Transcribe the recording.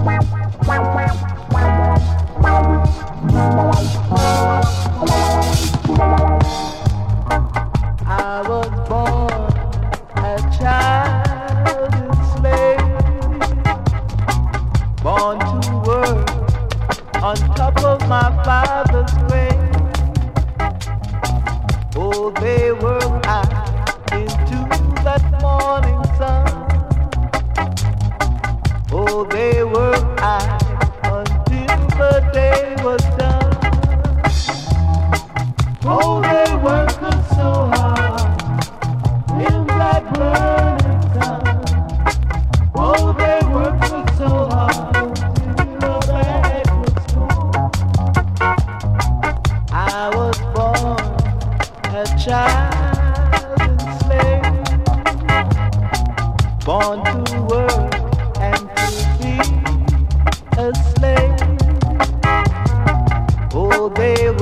I was born a child enslaved, born to work on top of my father's grave. Oh, they work out into that morning sun. Oh, they work out until the day was done. Oh, they work us so hard in that burning sun. Oh, they work us so hard until the back was gone. I was born a child enslaved, born to work and to be a slave. Oh, they